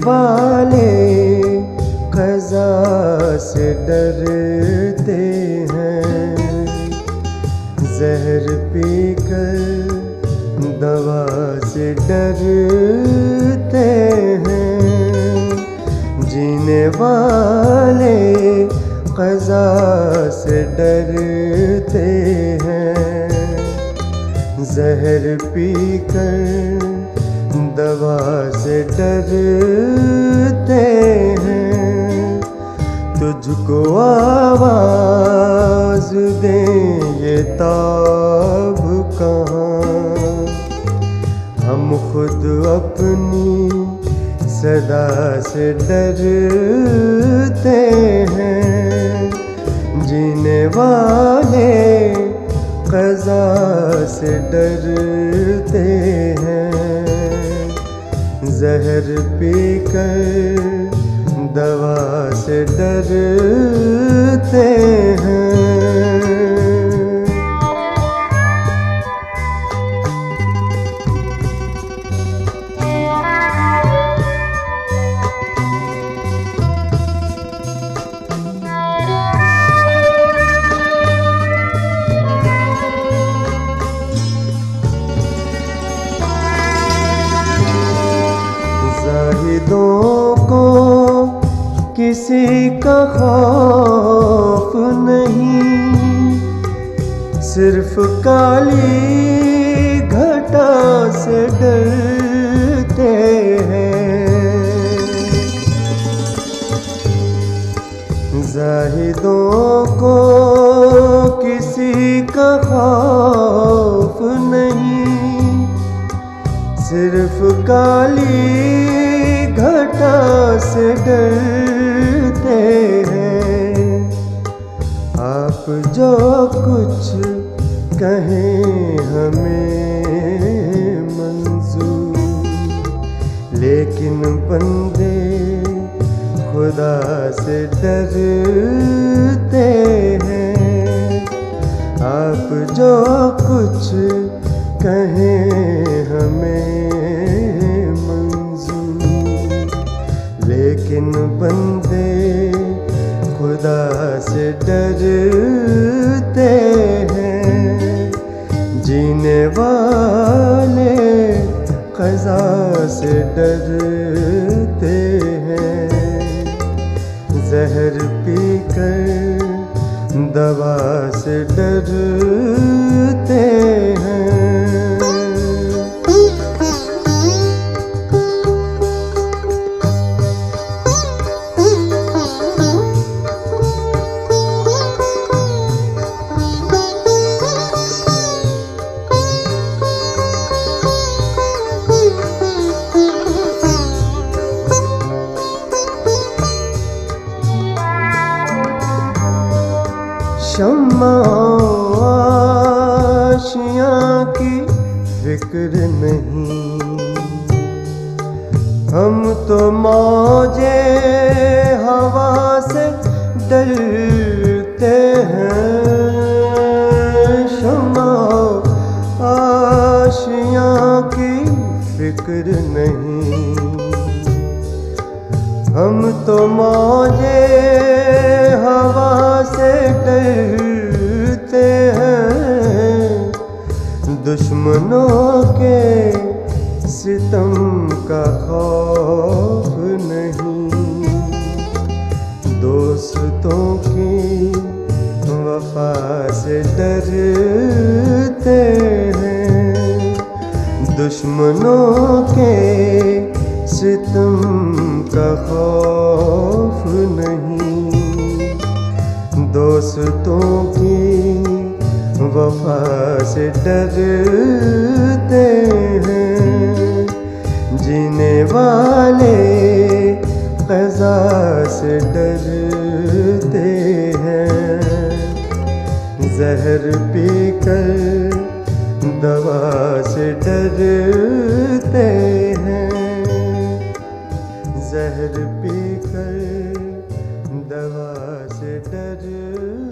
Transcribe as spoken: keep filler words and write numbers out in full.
वाले क़ज़ा से डरते हैं, ज़हर पीकर दवा से डरते हैं। जीने वाले क़ज़ा से डरते हैं, ज़हर पीकर दवा से डरते हैं। तुझको आवाज़ दें ये ताब कहाँ, हम खुद अपनी सदा से डरते हैं। जीने वाले क़ज़ा से डरते हैं, ज़हर पीकर दवा से डरते हैं। ज़ाहिदों को किसी का खौफ नहीं, सिर्फ काली घटा से डरते हैं। ज़ाहिदों को किसी का खौफ नहीं, सिर्फ काली घटा से डरते हैं। आप जो कुछ कहें हमें मंजूर, लेकिन बंदे खुदा से डरते हैं। आप जो कुछ कहें हमें लेकिन बंदे खुदा से डरते हैं। जीने वाले क़ज़ा से डरते हैं, ज़हर पीकर दवा से डरते हैं। शम्मा आशियाँ की फिक्र नहीं, हम तो मौजे हवा से डरते हैं। शम्मा आशियाँ की फिक्र नहीं, हम तो मौजे हवा से डरते हैं। दुश्मनों के सितम का खौफ नहीं, दोस्तों की वफा से डरते हैं। दुश्मनों के सितम का खौफ नहीं, दोस्तों की वफा से डरते हैं। जीने वाले क़ज़ा से डरते हैं, ज़हर पीकर दवा से डरते हैं। ज़हर पीकर दवा से डर